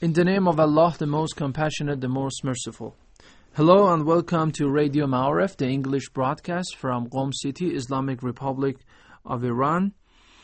In the name of Allah, the most compassionate, the most merciful. Hello and welcome to Radio Ma'arif, the English broadcast from Qom City, Islamic Republic of Iran.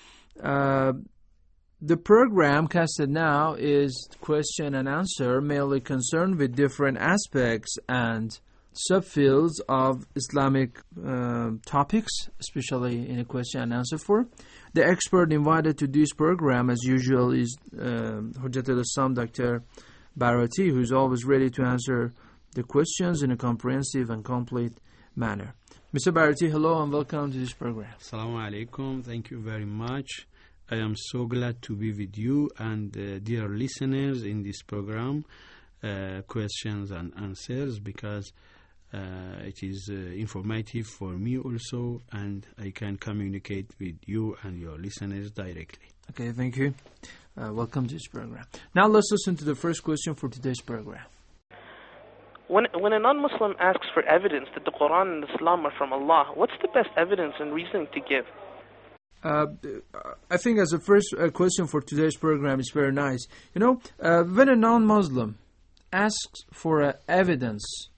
The program casted now is question and answer, mainly concerned with different aspects and subfields of Islamic topics, especially in a question and answer form. The expert invited to this program, as usual, is Hujjatul Islam Dr. Barati, who is always ready to answer the questions in a comprehensive and complete manner. Mr. Barati, hello and welcome to this program. Assalamu alaikum. Thank you very much. I am so glad to be with you and dear listeners in this program, questions and answers, because it is informative for me also, and I can communicate with you and your listeners directly. Okay, thank you. Welcome to this program. Now let's listen to the first question for today's program. When a non-Muslim asks for evidence that the Quran and Islam are from Allah, what's the best evidence and reasoning to give? I think as a first question for today's program is very nice. You know, when a non-Muslim asks for an evidence,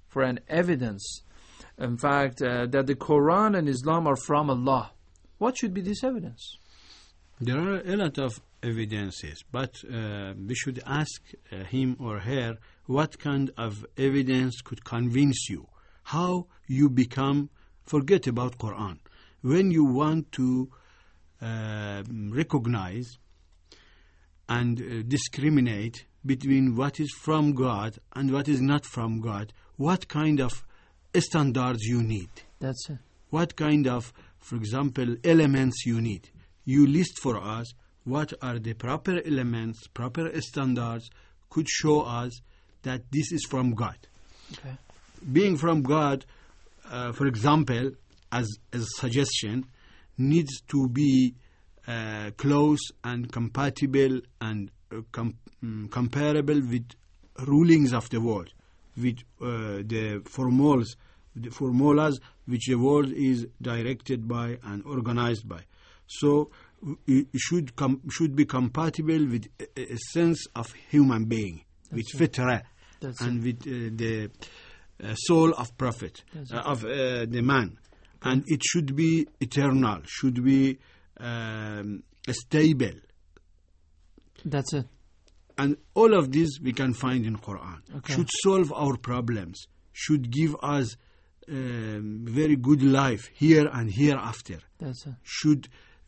in fact, that the Quran and Islam are from Allah, what should be this evidence? There are a lot of evidences, but we should ask him or her what kind of evidence could convince you, how you forget about Quran. When you want to recognize and discriminate between what is from God and what is not from God, what kind of standards you need? That's it. What kind of, for example, elements you need? You list for us what are the proper elements, proper standards could show us that this is from God. Okay. Being from God, for example, as a suggestion, needs to be close and compatible and comparable with rulings of the world, with the formulas which the world is directed by and organized by. So it should be compatible with a sense of human being, with fitrah, and with the soul of prophet, of the man. And it should be eternal, should be stable. That's it. And all of this we can find in Quran. Okay. Should solve our problems, should give us very good life here and hereafter. That's it. Should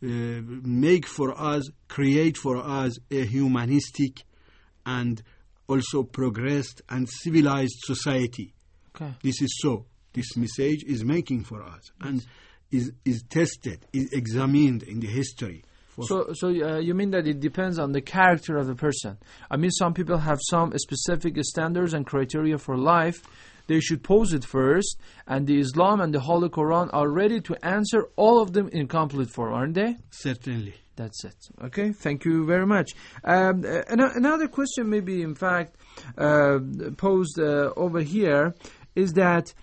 create for us a humanistic and also progressed and civilized society. Okay. This is so. This message is making for us and is tested, is examined in the history. So you mean that it depends on the character of the person? I mean, some people have some specific standards and criteria for life. They should pose it first, and the Islam and the Holy Quran are ready to answer all of them in complete form, aren't they? Certainly. That's it. Okay, thank you very much. Another question maybe, in fact, posed over here is that,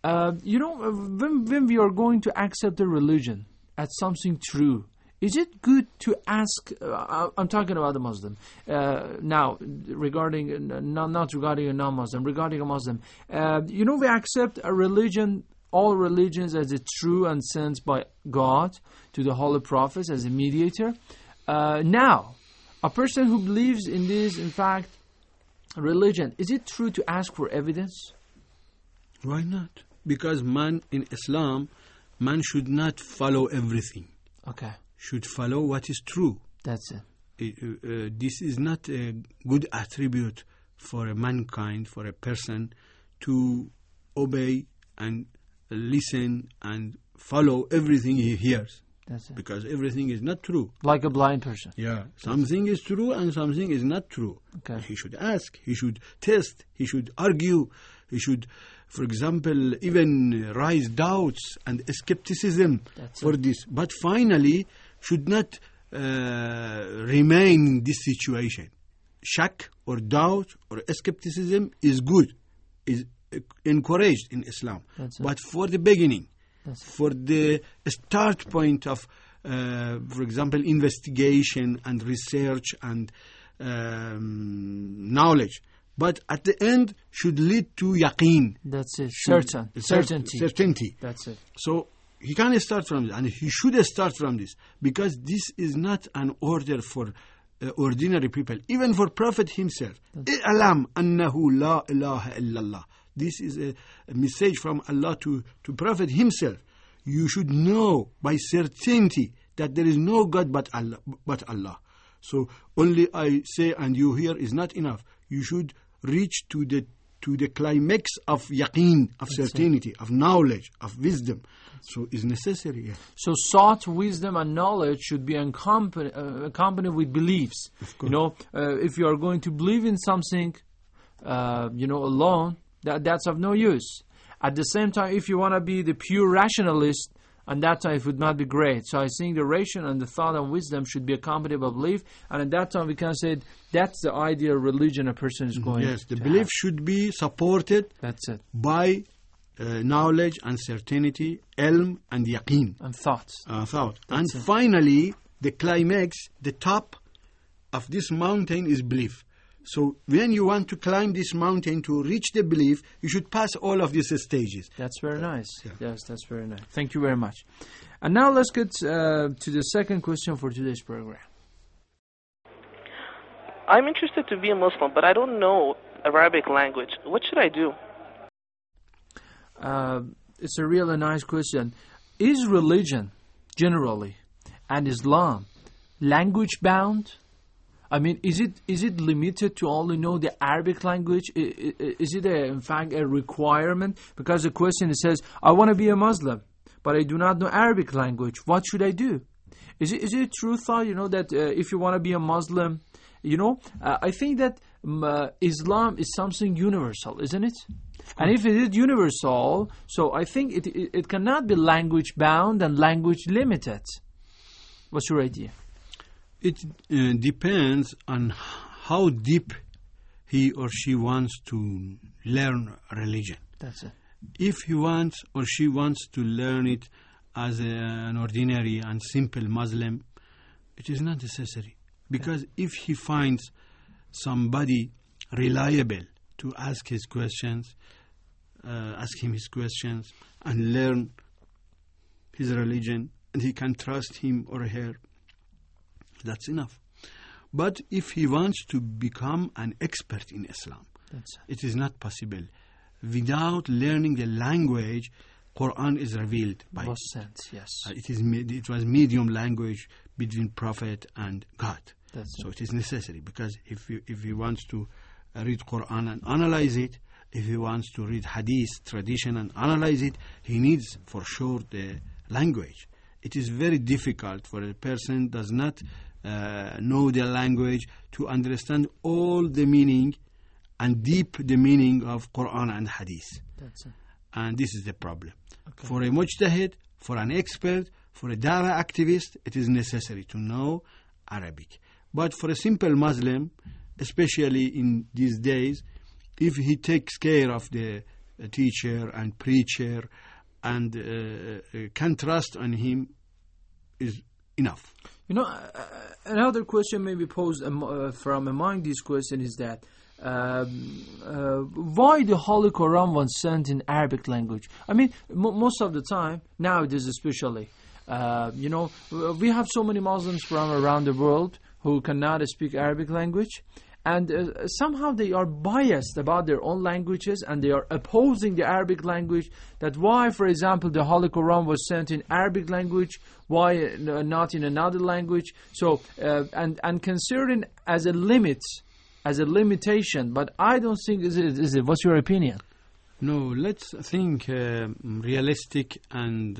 when we are going to accept a religion as something true, is it good to ask, I'm talking about a Muslim, now, regarding, not regarding a non-Muslim, regarding a Muslim, we accept a religion, all religions as a true and sent by God to the Holy Prophets as a mediator. Now, a person who believes in this, in fact, religion, is it true to ask for evidence? Why not? Because man in Islam, man should not follow everything. Okay. Should follow what is true. That's it. This is not a good attribute for a mankind, for a person to obey and listen and follow everything he hears. That's it. Because everything is not true. Like a blind person. Yeah. Something is true and something is not true. Okay. He should ask, he should test, he should argue, he should, for example, even raise doubts and skepticism for this. But finally, should not remain in this situation. Shak or doubt or skepticism is good, is encouraged in Islam. But for the beginning, for the start point of, for example, investigation and research and knowledge. But at the end should lead to yaqeen. That's it. Certainty. That's it. So he can start from this, and he should start from this, because this is not an order for ordinary people, even for Prophet himself. I'lam annahu la ilaha illallah. This is a message from Allah to Prophet himself. You should know by certainty that there is no God but Allah. So only I say and you hear is not enough. You should reach to the climax of yaqeen, of certainty, of knowledge, of wisdom. So it's necessary. Yeah. So sought wisdom and knowledge should be accompanied with beliefs. You know, if you are going to believe in something, alone, that's of no use. At the same time, if you want to be the pure rationalist, and that time it would not be great. So I think the ration and the thought and wisdom should be accompanied by belief. And at that time we can say that's the ideal religion a person is going to Yes, the belief should be supported by knowledge and certainty, ilm and yaqeen. And thought. And finally, the climax, the top of this mountain is belief. So when you want to climb this mountain to reach the belief, you should pass all of these stages. That's very nice. Yeah. Yes, that's very nice. Thank you very much. And now let's get to the second question for today's program. I'm interested to be a Muslim, but I don't know Arabic language. What should I do? It's a really nice question. Is religion, generally, and Islam, language bound? I mean, is it limited to only know the Arabic language? Is it in fact a requirement? Because the question says, I want to be a Muslim, but I do not know Arabic language. What should I do? Is it a true thought, that if you want to be a Muslim, I think that Islam is something universal, isn't it? And if it is universal, so I think it cannot be language bound and language limited. What's your idea? It depends on how deep he or she wants to learn religion. That's it. If he wants or she wants to learn it as an ordinary and simple Muslim, it is not necessary. Because if he finds somebody reliable to ask him his questions and learn his religion, and he can trust him or her, that's enough. But if he wants to become an expert in Islam, it is not possible. Without learning the language, Quran is revealed by yes. It was medium language between Prophet and God. So it is necessary, because if he wants to read Quran and analyze it, if he wants to read Hadith tradition and analyze it, he needs for sure the language. It is very difficult for a person does not know the language to understand all the meaning and deep the meaning of Quran and Hadith. And this is the problem. Okay. For a mujtahid, for an expert, for a dawah activist, it is necessary to know Arabic. But for a simple Muslim, especially in these days, if he takes care of the teacher and preacher and can trust on him, is enough. Another question may be posed from among these questions is that why the Holy Quran was sent in Arabic language? I mean, most of the time, nowadays especially, we have so many Muslims from around the world who cannot speak Arabic language. And somehow they are biased about their own languages, and they are opposing the Arabic language. That why, for example, the Holy Quran was sent in Arabic language, why not in another language? So, and considering as a limit, as a limitation, but I don't think is it. What's your opinion? No, let's think realistic and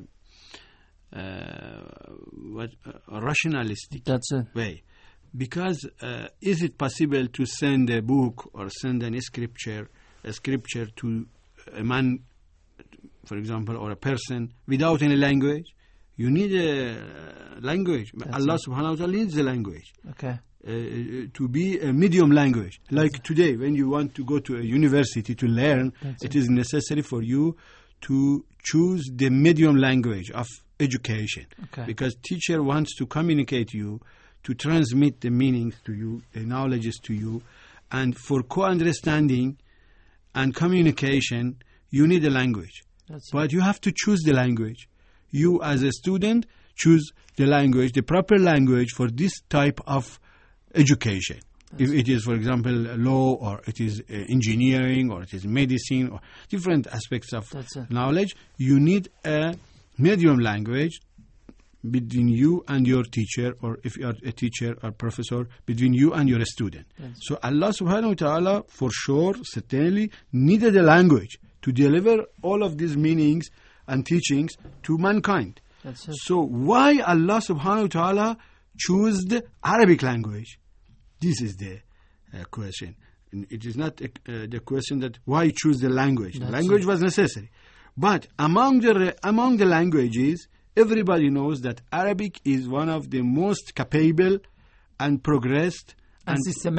rationalistic way. Because is it possible to send a book or send a scripture to a man, for example, or a person without any language? You need a language. Allah subhanahu wa ta'ala needs a language. Okay. To be a medium language. Like today, when you want to go to a university to learn, it is necessary for you to choose the medium language of education. Okay. Because teacher wants to communicate you to transmit the meanings to you, the knowledges to you. And for co-understanding and communication, you need a language. But you have to choose the language. You, as a student, choose the language, the proper language for this type of education. If it is, for example, law, or it is engineering, or it is medicine, or different aspects of knowledge, you need a medium language between you and your teacher, or if you are a teacher or professor, between you and your student. So Allah subhanahu wa ta'ala, for sure, certainly, needed a language to deliver all of these meanings and teachings to mankind. So why Allah subhanahu wa ta'ala chose the Arabic language? This is the question. It is not the question that why choose the language. The language was necessary. But among the languages, everybody knows that Arabic is one of the most capable and progressed and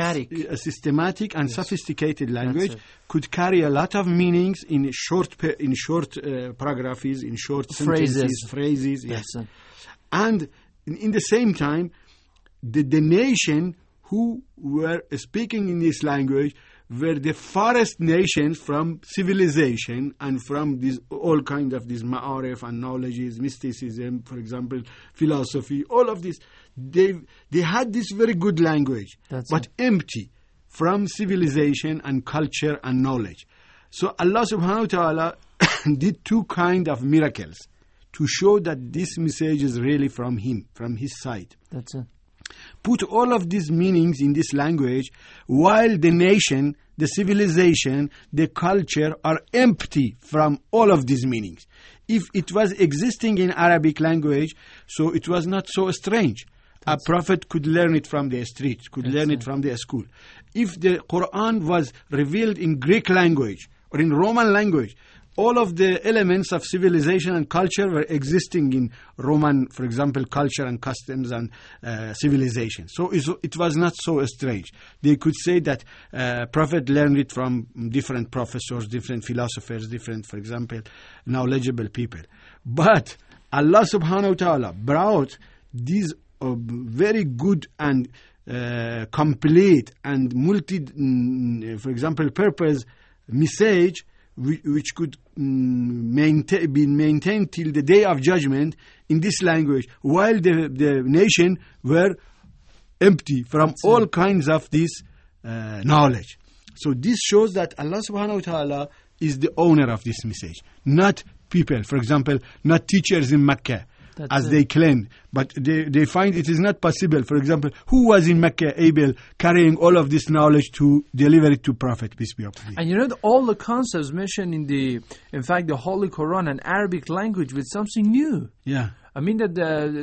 systematic and sophisticated language. Could carry a lot of meanings in short paragraphs, in short sentences, phrases. Yes. And in the same time, the nation who were speaking in this language were the farthest nations from civilization and from all kinds of these ma'arif and knowledges, mysticism, for example, philosophy, all of this. They had this very good language, but empty from civilization and culture and knowledge. So Allah subhanahu wa ta'ala did two kinds of miracles to show that this message is really from Him, from His side. That's it. Put all of these meanings in this language, while the nation, the civilization, the culture are empty from all of these meanings. If it was existing in Arabic language, so it was not so strange. A prophet could learn it from the street, could learn it from the school. If the Quran was revealed in Greek language or in Roman language, all of the elements of civilization and culture were existing in Roman, for example, culture and customs and civilization. So it was not so strange. They could say that Prophet learned it from different professors, different philosophers, different, for example, knowledgeable people. But Allah subhanahu wa ta'ala brought these very good and complete and for example, purpose message which could be maintained till the day of judgment in this language, while the nation were empty from all kinds of this knowledge. So this shows that Allah subhanahu wa ta'ala is the owner of this message, not people. For example, not teachers in Mecca, as they claim. But they find it is not possible. For example, who was in Mecca able carrying all of this knowledge to deliver it to Prophet, peace be upon him? And you know, all the concepts mentioned in fact, the Holy Quran and Arabic language with something new. Yeah. I mean that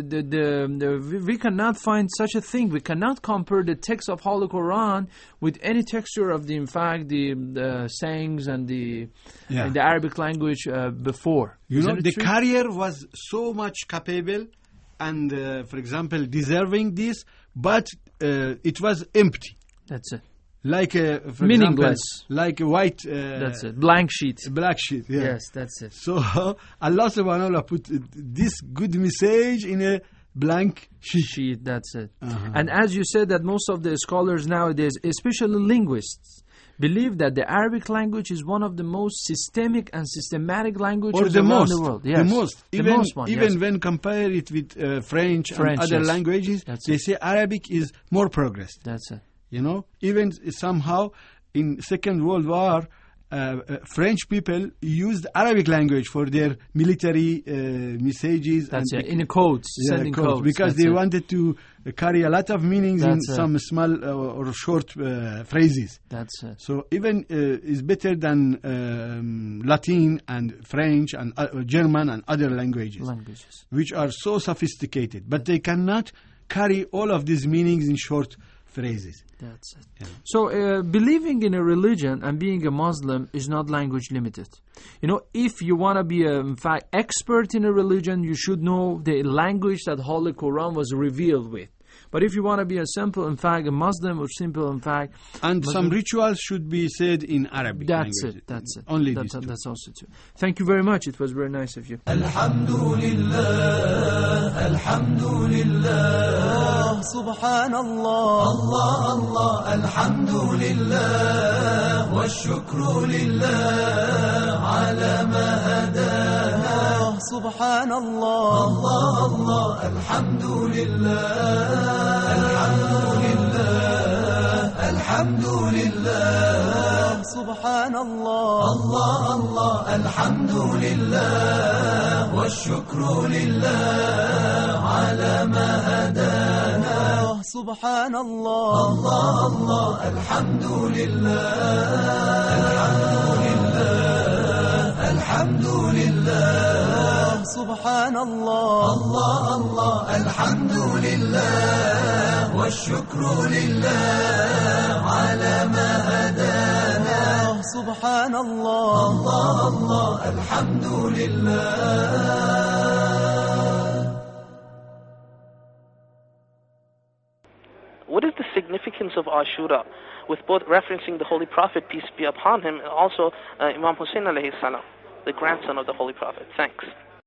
we cannot find such a thing. We cannot compare the text of Holy Quran with any texture of the sayings and the Arabic language before. You know, the carrier was so much capable and, for example, deserving this, but it was empty. That's it. Like for meaningless, example, like a white. That's it. Blank sheet. Black sheet. Yeah. Yes, that's it. So Allah subhanahu wa ta'ala put this good message in a blank sheet. That's it. And as you said, that most of the scholars nowadays, especially linguists, believe that the Arabic language is one of the most systemic and systematic languages around the world. Yes. The most. Even when compare it with French and other languages, they say Arabic is more progressed. That's it. You know, even somehow in Second World War, French people used Arabic language for their military messages. That's it. In codes, sending codes. Because they wanted to carry a lot of meanings in some small or short phrases. That's it. So even is better than Latin and French and German and other languages, which are so sophisticated. But they cannot carry all of these meanings in short phrases. That's it. Yeah. So believing in a religion and being a Muslim is not language limited. You know, if you want to be in fact expert in a religion, you should know the language that Holy Quran was revealed with. But if you want to be a simple, in fact, a Muslim or simple, in fact, And Muslim, some rituals should be said in Arabic that's language. it. That's it. Only that's, these two. that's also true. Thank you very much. It was very nice of you. سبحان الله الله الله الحمد لله والشكر لله على ما هدانا سبحان الله الله الله الحمد لله الحمد لله الحمد لله سبحان الله الله الله الحمد لله والشكر لله على ما هدانا سبحان الله الله الله الحمد لله الحمد لله الحمد لله سبحان الله الله الله الحمد لله والشكر لله على ما هدانا سبحان الله الله الله الحمد لله. What is the significance of Ashura, with both referencing the Holy Prophet, peace be upon him, and also Imam Hussein alayhi salam, the grandson of the Holy Prophet? Thanks.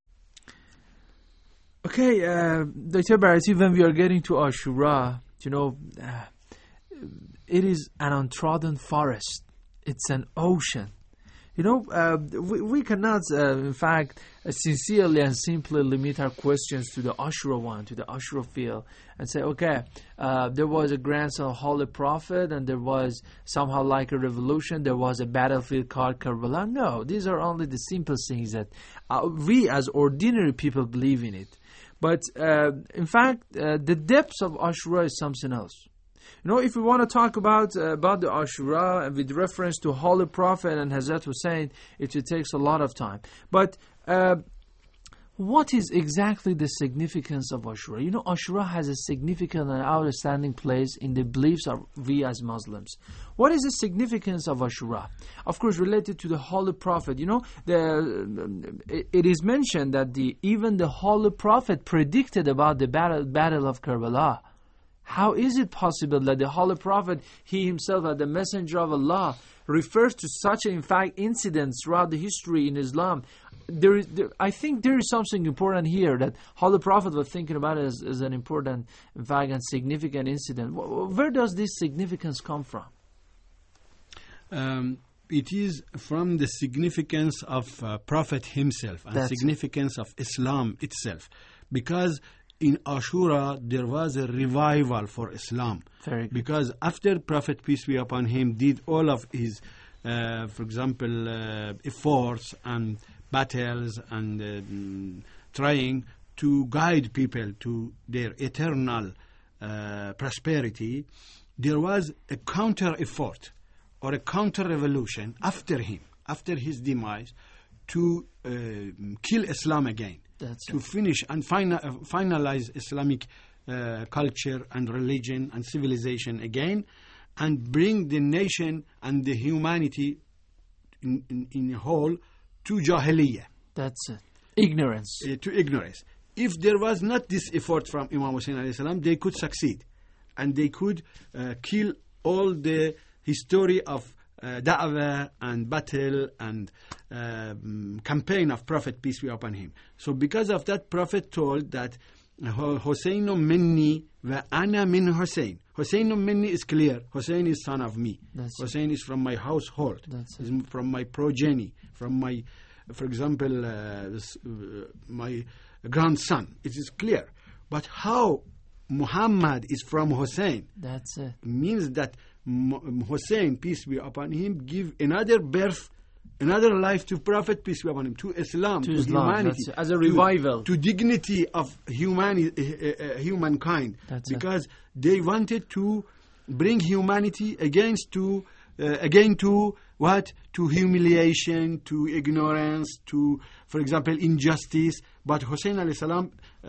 Okay, Dr. Bharati, when we are getting to Ashura, you know, it is an untrodden forest. It's an ocean. You know, we cannot, in fact, sincerely and simply limit our questions to the Ashura one, to the Ashura field, and say, okay, there was a grandson of Holy Prophet, and there was somehow like a revolution, there was a battlefield called Karbala. No, these are only the simple things that we as ordinary people believe in it. But, in fact, the depths of Ashura is something else. You know, if we want to talk about the Ashura with reference to Holy Prophet and Hazrat Hussein, it takes a lot of time. But what is exactly the significance of Ashura? You know, Ashura has a significant and outstanding place in the beliefs of we as Muslims. What is the significance of Ashura? Of course, related to the Holy Prophet. You know, it is mentioned that even the Holy Prophet predicted about the battle of Karbala. How is it possible that the Holy Prophet, he himself as the messenger of Allah, refers to such, in fact, incidents throughout the history in Islam? I think there is something important here that Holy Prophet was thinking about as an important, in fact, and significant incident. Where does this significance come from? It is from the significance of Prophet himself and significance of Islam itself. Because in Ashura, there was a revival for Islam. Very good. Because after Prophet, peace be upon him, did all of his, for example, efforts and battles and trying to guide people to their eternal prosperity, there was a counter-effort or a counter-revolution after him, after his demise, to kill Islam again. To finish and finalize Islamic culture and religion and civilization again, and bring the nation and the humanity in whole to Jahiliyyah. That's it. Ignorance. To ignorance. If there was not this effort from Imam Hussein alayhi salam, they could succeed. And they could kill all the history of da'wah and battle and campaign of Prophet, peace be upon him. So because of that, Prophet told that Husseinu minni wa ana min Hussein. Husseinu minni is clear. Hussein is son of me. Hussein is from my household. Is from my progeny. From my, for example, my grandson. It is clear. But how Muhammad is from Hussein? That's it. Means that Hussein, peace be upon him, give another birth, another life to Prophet, peace be upon him, to Islam, to humanity, as a revival, to dignity of humankind. Because they wanted to bring humanity again to what? To humiliation, to ignorance, to, for example, injustice. But Hussein alayhi salam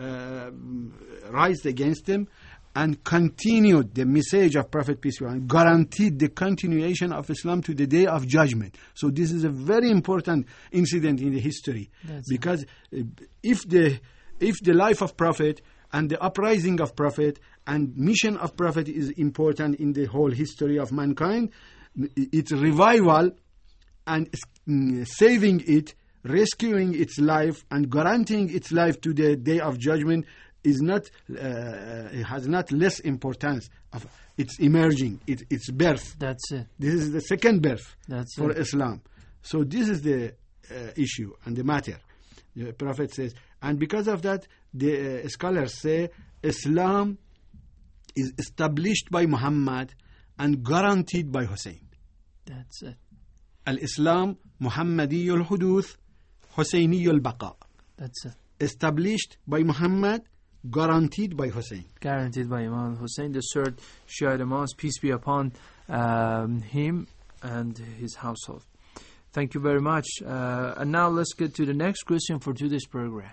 rised against them and continued the message of Prophet, peace be upon him, guaranteed the continuation of Islam to the day of judgment. So this is a very important incident in the history. Because if the life of Prophet And the uprising of Prophet and mission of Prophet is important in the whole history of mankind. Its revival and saving it, rescuing its life and guaranteeing its life to the day of judgment is not, it has not less importance of its emerging, its birth. That's it. This is the second birth for it. Islam. So this is the issue and the matter. The Prophet says, and because of that, the scholars say Islam is established by Muhammad and guaranteed by Hussein. That's it. Al-Islam Muhammadiyul Huduth, Husayniyul Baqa. That's it. Established by Muhammad, guaranteed by Hussein. Guaranteed by Imam Hussein, the third Shia Imam, peace be upon him and his household. Thank you very much. And now let's get to the next question for today's program.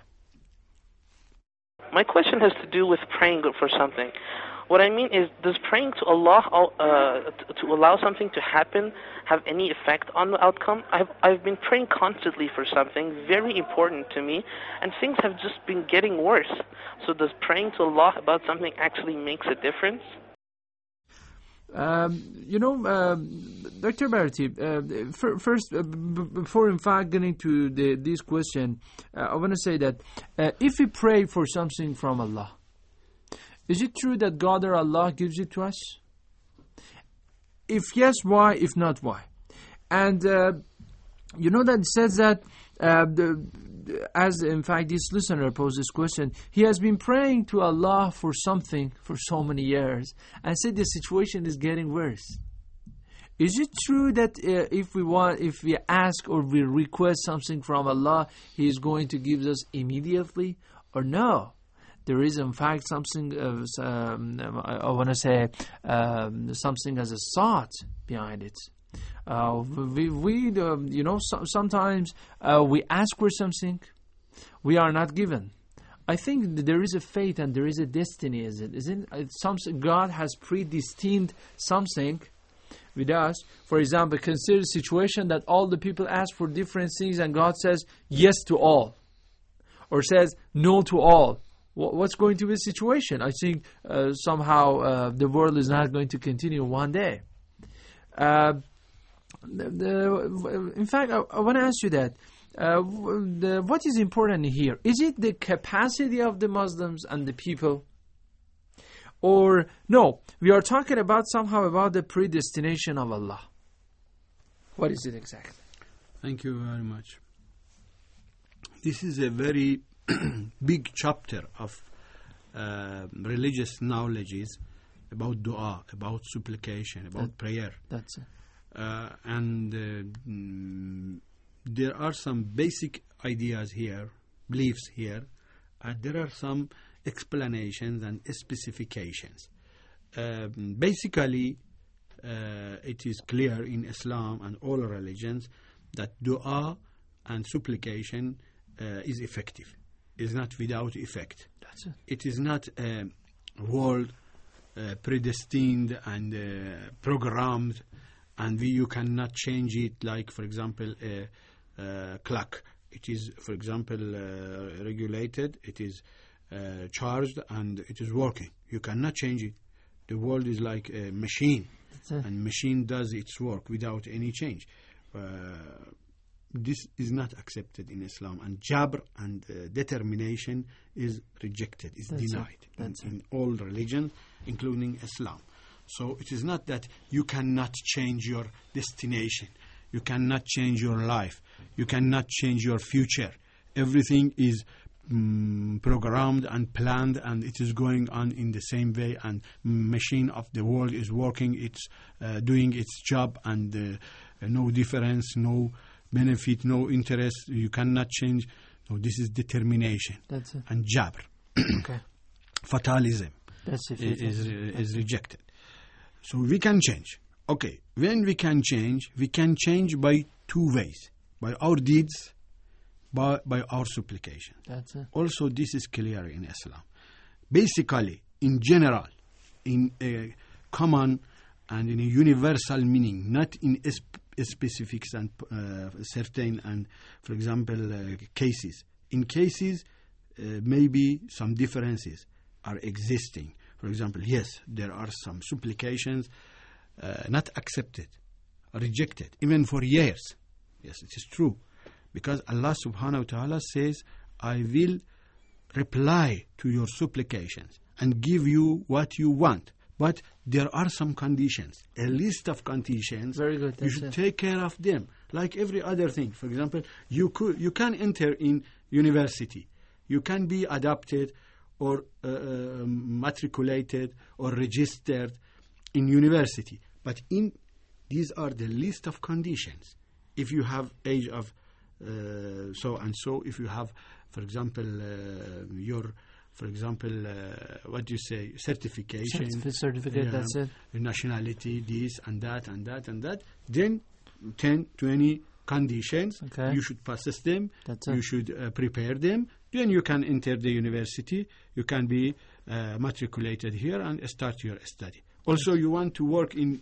My question has to do with praying for something. What I mean is, does praying to Allah to allow something to happen have any effect on the outcome? I've been praying constantly for something very important to me, and things have just been getting worse. So does praying to Allah about something actually makes a difference? Dr. Bharati, first, before in fact getting to this question, I want to say that if we pray for something from Allah, is it true that God or Allah gives it to us? If yes, why? If not, why? And that it says that, as in fact this listener posed this question, he has been praying to Allah for something for so many years and said the situation is getting worse. Is it true that if we ask or we request something from Allah, He is going to give us immediately, or no? There is, in fact, something I want to say something as a thought behind it. Sometimes we ask for something, we are not given. I think that there is a fate and there is a destiny, isn't it? Something God has predestined something with us. For example, consider a situation that all the people ask for different things and God says yes to all, or says no to all. What's going to be the situation? I think somehow the world is not going to continue one day. In fact, I want to ask you that. What is important here? Is it the capacity of the Muslims and the people? Or no, we are talking about somehow about the predestination of Allah. What is it exactly? Thank you very much. This is a very big chapter of religious knowledges about dua, about supplication, about prayer. That's it. There are some basic ideas here, beliefs here, and there are some explanations and specifications. Basically, it is clear in Islam and all religions that dua and supplication is effective. Is not without effect. That's it. It is not a world predestined and programmed, and you cannot change it. Like, for example, a clock. It is, for example, regulated. It is charged, and it is working. You cannot change it. The world is like a machine, and machine does its work without any change. This is not accepted in Islam, and jabr and determination is rejected, is denied in all religions, including Islam. So it is not that you cannot change your destination, you cannot change your life, you cannot change your future. Everything is programmed and planned, and it is going on in the same way, and machine of the world is working, it's doing its job, and no difference, no benefit, no interest, you cannot change. No, this is determination. That's it. And jabr. Okay. Fatalism. That's it. Is rejected. So we can change. Okay, when we can change by two ways. By our deeds, by our supplication. That's it. Also, this is clear in Islam. Basically, in general, in a common and in a universal meaning, not in specifics and certain and, for example, cases. In cases, maybe some differences. are existing. For example, yes, there are some supplications not accepted, rejected, even for years. Yes, it is true. Because Allah subhanahu wa ta'ala says, I will reply to your supplications and give you what you want. But there are some conditions, a list of conditions. Very good. You should take care of them, like every other thing. For example, you can enter in university. You can be adopted or matriculated or registered in university. But these are the list of conditions. If you have age of so and so, if you have, for example, what do you say, certification. Certificate, that's it. Nationality, this and that and that and that. Then 10, 20 conditions. Okay. You should possess them. That's You it. should prepare them. Then you can enter the university. You can be matriculated here and start your study. Also, you want to work in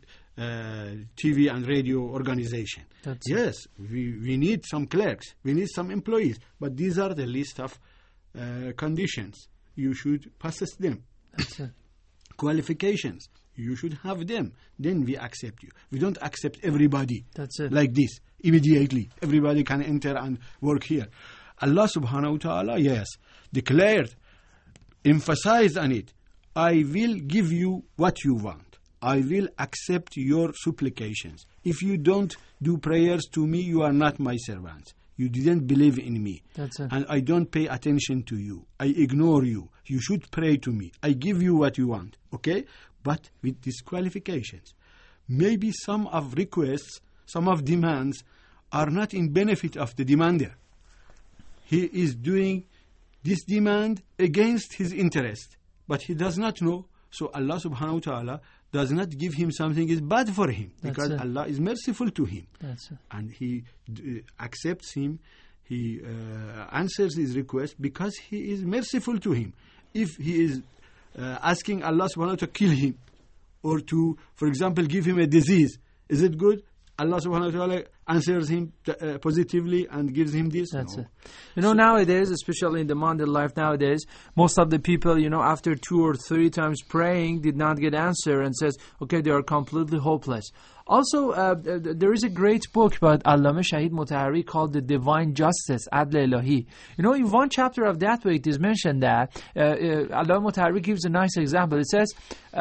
TV and radio organization. That's yes, we need some clerks. We need some employees. But these are the list of conditions. You should possess them. That's it. Qualifications. You should have them. Then we accept you. We don't accept everybody That's it. like this immediately. Everybody can enter and work here. Allah subhanahu wa ta'ala, yes, declared, emphasized on it. I will give you what you want. I will accept your supplications. If you don't do prayers to me, you are not my servants. You didn't believe in me. That's it. And I don't pay attention to you. I ignore you. You should pray to me. I give you what you want. Okay? But with disqualifications. Maybe some of requests, some of demands are not in benefit of the demander. He is doing this demand against his interest. But he does not know. So Allah subhanahu wa ta'ala does not give him something is bad for him. That's Because it. Allah is merciful to him. That's it. And he accepts him. He answers his request because he is merciful to him. If he is asking Allah subhanahu wa ta'ala to kill him or to, for example, give him a disease, is it good? Allah subhanahu wa ta'ala answers him positively and gives him this? That's No. it. You know, nowadays, especially in the modern life nowadays, most of the people, you know, after 2 or 3 times praying, did not get answer and says, okay, they are completely hopeless. Also, there is a great book by Allama Shahid Mutahari called The Divine Justice, Adl Ilahi. You know, in one chapter of that book, it is mentioned that Allama Mutahari gives a nice example. It says,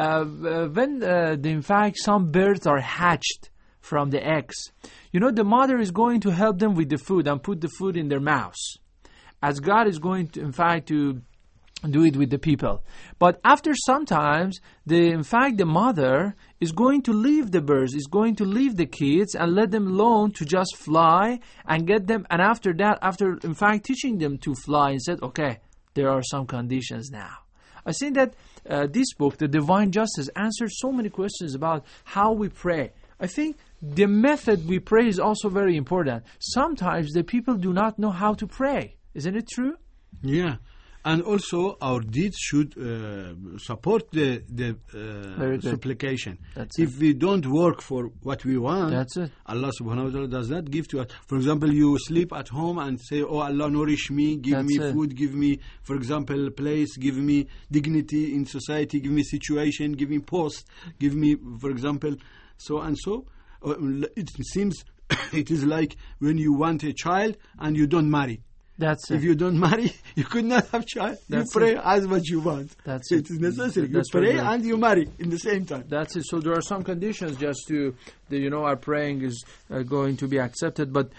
when, in fact, some birds are hatched from the eggs, you know, the mother is going to help them with the food and put the food in their mouths, as God is going to, in fact, to do it with the people. But after sometimes, in fact, the mother is going to leave the birds, is going to leave the kids and let them alone to just fly and get them. And after that, after, in fact, teaching them to fly, and said, okay, there are some conditions now. I think that this book, The Divine Justice, answers so many questions about how we pray. I think the method we pray is also very important. Sometimes the people do not know how to pray. Isn't it true? Yeah. And also our deeds should support the Very good. supplication. That's if we don't work for what we want, That's it. Allah subhanahu wa ta'ala does not give to us. For example, you sleep at home and say, oh Allah, nourish me, give That's me it. food, give me, for example, place, give me dignity in society, give me situation, give me post, give me, for example, so and so. It seems it is like when you want a child and you don't marry. That's If it. you don't marry, you could not have child. That's you pray as what you want. That's it it. is necessary. That's you very pray good. and you marry in the same time. That's it. So there are some conditions just to, you know, our praying is going to be accepted. But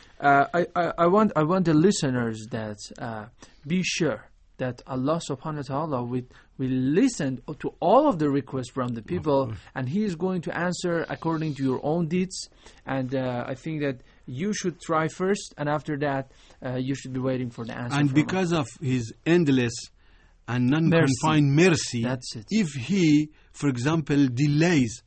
I want the listeners that be sure that Allah subhanahu wa ta'ala will listen to all of the requests from the people, and He is going to answer according to your own deeds. And I think that you should try first, and after that you should be waiting for the answer. And from because of His endless and non-confined mercy, That's it. if He, for example, delays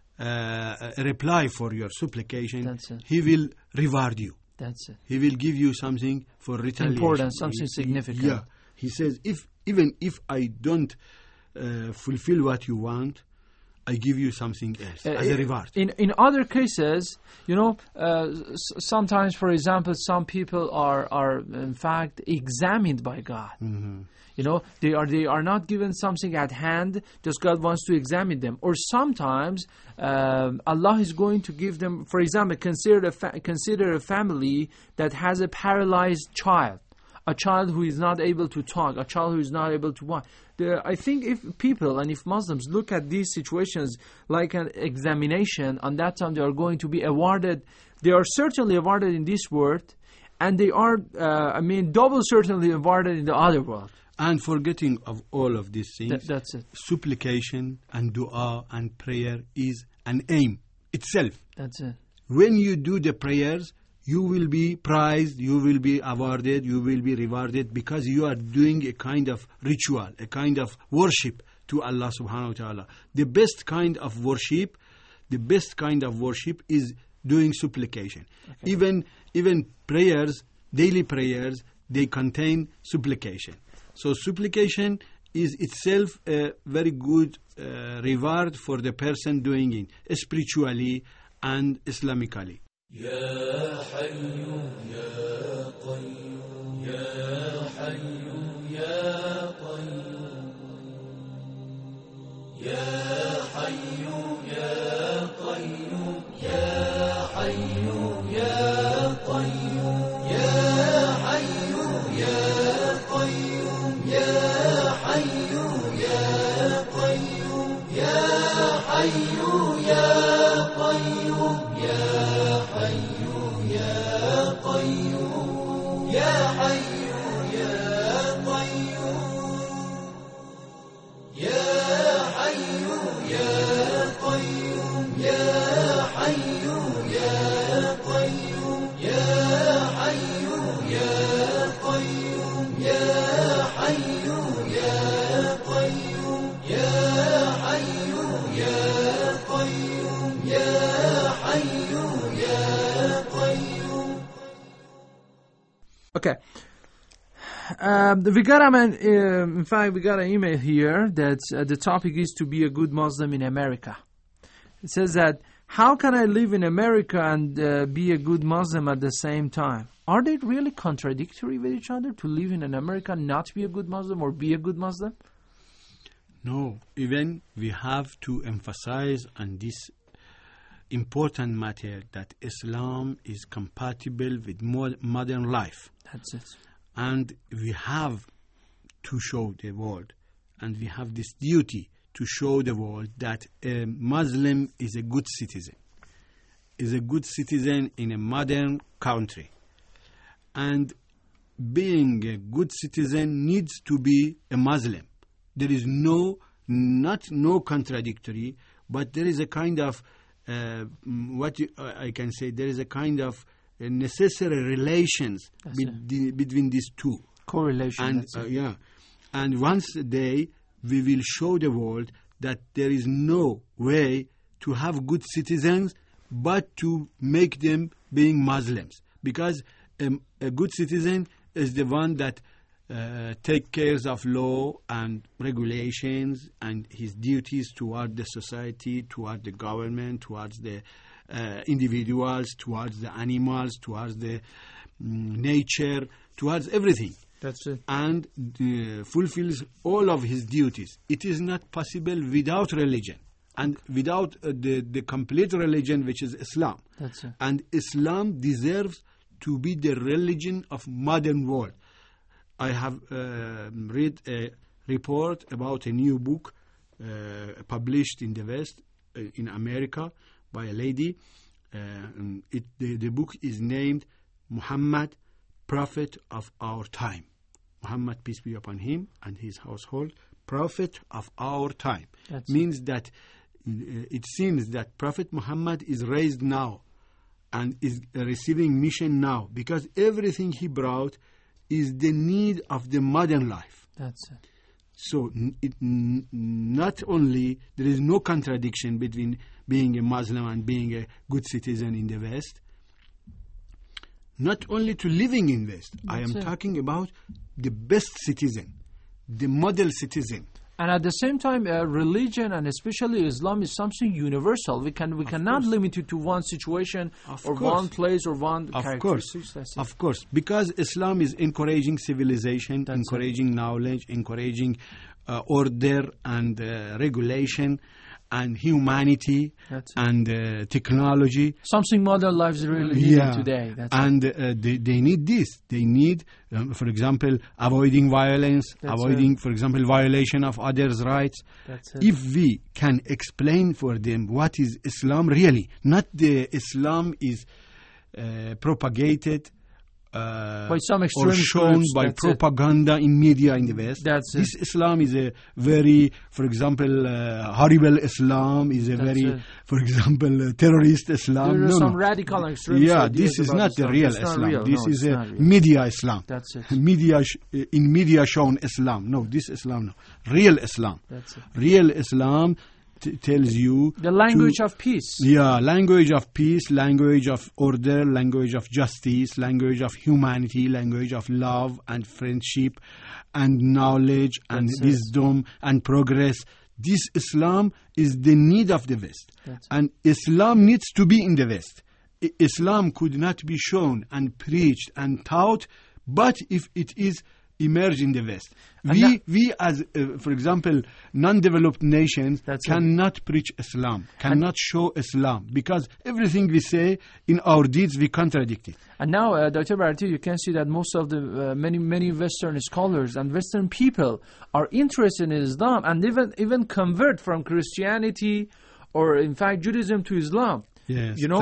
a reply for your supplication, That's it. He will reward you. That's it. He will give you something for retaliation. Important, something significant. Yeah. He says, even if I don't fulfill what you want, I give you something else as a reward. In other cases, sometimes, for example, some people are in fact examined by God. They are not given something at hand, just God wants to examine them. Or sometimes Allah is going to give them, for example, consider a family that has a paralyzed child, a child who is not able to talk, a child who is not able to walk. I think if people and if Muslims look at these situations like an examination, on that time they are going to be awarded. They are certainly awarded in this world, and they are, double certainly awarded in the other world. And forgetting of all of these things, that's it. Supplication and dua and prayer is an aim itself. That's it. When you do the prayers, you will be prized, you will be awarded, you will be rewarded, because you are doing a kind of ritual, a kind of worship to Allah subhanahu wa ta'ala. The best kind of worship is doing supplication. Okay. Even prayers, daily prayers, they contain supplication. So supplication is itself a very good reward for the person doing it, spiritually and Islamically. يا حي يا قيوم يا حي يا قيوم يا حي يا قيوم يا حي يا قيوم يا حي يا قيوم يا حي يا قيوم يا حي يا قيوم يا حي يا قيوم يا حي يا قيوم يا حي يا قيوم يا حي يا قيوم يا حي يا قيوم يا حي يا قيوم يا حي يا قيوم يا حي يا قيوم. Okay. We got in fact, we got an email here that the topic is to be a good Muslim in America. It says that, how can I live in America and be a good Muslim at the same time? Are they really contradictory with each other, to live in America, not be a good Muslim, or be a good Muslim? No, even we have to emphasize on this important matter that Islam is compatible with modern life. That's it. And we have to show the world, and we have this duty to show the world that a Muslim is a good citizen, in a modern country. And being a good citizen needs to be a Muslim. There is no contradictory, but there is a kind of, I can say, there is a kind of necessary relations between these two. Correlation. And and once a day we will show the world that there is no way to have good citizens but to make them being Muslims, because a good citizen is the one that take care of law and regulations and his duties toward the society, toward the government, towards the individuals, towards the animals, towards the nature, towards everything. That's it. And fulfills all of his duties. It is not possible without religion, and without the complete religion, which is Islam. That's it. And Islam deserves to be the religion of modern world. I have read a report about a new book published in the West, in America, by a lady. The book is named Muhammad, Prophet of Our Time. Muhammad, peace be upon him and his household, Prophet of our time. Means that it seems that Prophet Muhammad is raised now and is receiving mission now, because everything he brought is the need of the modern life. That's it. So not only there is no contradiction between being a Muslim and being a good citizen in the West, not only to living in West. I am talking about the best citizen, the model citizen. And at the same time, religion and especially Islam is something universal. We cannot limit it to one situation one place or one characteristic. Of course, because Islam is encouraging civilization, encouraging knowledge, encouraging order and regulation and humanity and technology. Something modern lives really need today. They need this. They need, for example, avoiding violence, for example, violation of others' rights. If we can explain for them what is Islam really, not the Islam is propagated by some extreme or shown groups, by propaganda in media in the West. This Islam is a very, for example, horrible Islam, is a for example, terrorist Islam. There are some radical extremists. Yeah, this is not the real Islam. This is a media Islam. That's it. In media shown Islam. No, this Islam, no. Real Islam. That's it. Real Islam tells you the language of peace. Yeah, language of peace, language of order, language of justice, language of humanity, language of love and friendship and knowledge and wisdom and progress. This Islam is the need of the West. And Islam needs to be in the West. Islam could not be shown and preached and taught, but if it is emerge in the West. We as, for example, non-developed nations cannot preach Islam, cannot show Islam, because everything we say in our deeds, we contradict it. And now, Dr. Bharati, you can see that most of the many Western scholars and Western people are interested in Islam and even convert from Christianity or, in fact, Judaism to Islam. Yes, you know,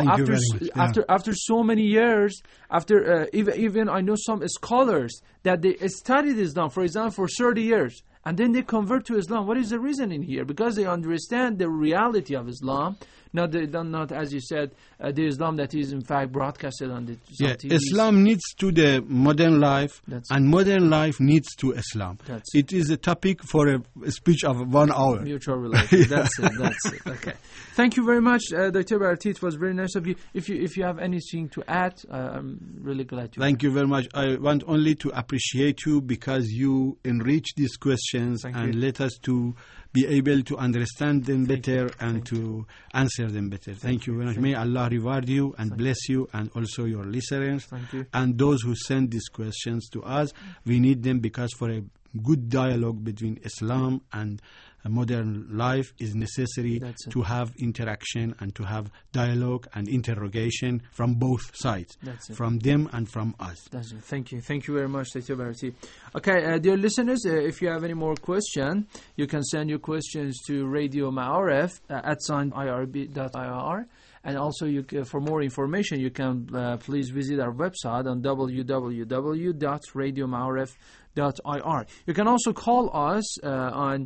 after so many years, even I know some scholars that they studied Islam, for example, for 30 years, and then they convert to Islam. What is the reason in here? Because they understand the reality of Islam, not as you said, the Islam that is in fact broadcasted on the TVs. Islam needs to the modern life, and modern life needs to Islam. It is a topic for a speech of 1 hour. Mutual relation. That's it. Okay. Thank you very much, Dr. Bharati. It was very nice of you. If you have anything to add, I'm really glad to. Thank you very much. I want only to appreciate you because you enrich these questions and let us to be able to understand them better and to answer them better. Thank you very much. May Allah reward you and bless you, and also your listeners. Thank you. And those who send these questions to us. We need them because for a good dialogue between Islam and modern life is necessary to have interaction and to have dialogue and interrogation from both sides, from them and from us. That's it. Thank you. Thank you very much, Dr. Bharati. Okay, dear listeners, if you have any more questions, you can send your questions to Radio Ma'arif @irb.ir. And also, for more information, you can please visit our website on www.radioma'arif.ir. You can also call us on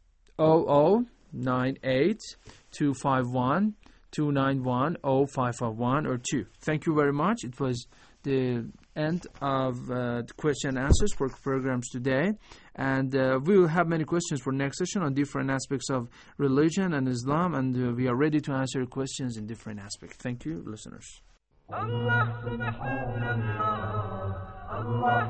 0098-251-291-0551 or 2. Thank you very much. It was the end of the question and answers for programs today. And we will have many questions for next session on different aspects of religion and Islam. And we are ready to answer questions in different aspects. Thank you, listeners. Allah subhanallah, Allah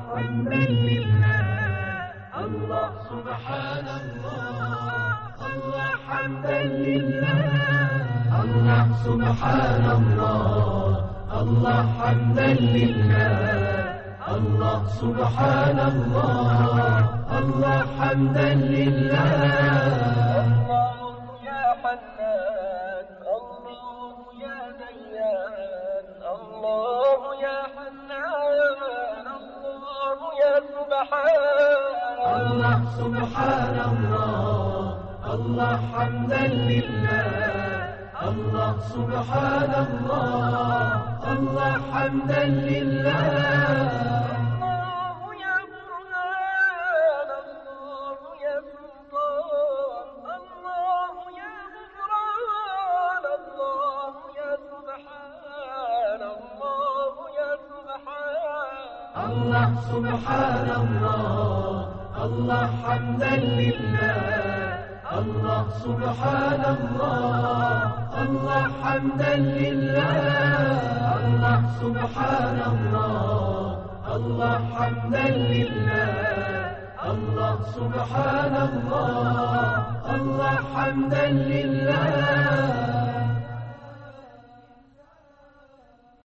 Allah subhanallah, Allah hamdan lillah. Allah subhanallah, Allah hamdan lillah. Allah subhanallah, Allah hamdan lillah. Allah ya Hannan, Allah ya Dayyan, Allah ya Hannan, Allah ya Subhan. Allah subhanallah, Allah hamdan lillah. Allah subhanallah, Allah hamdan lillah. Allah ya Burhan, Allah ya Sultan, Allah ya Ghufran, Allah ya Subhan, Allah ya Subhan. Allah subhanallah, Allah hamdan lillah. Allah subhanallah, Allah hamdan lillah. Allah subhanallah, Allah hamdan lillah. الله سبحان الله الله حمدا لله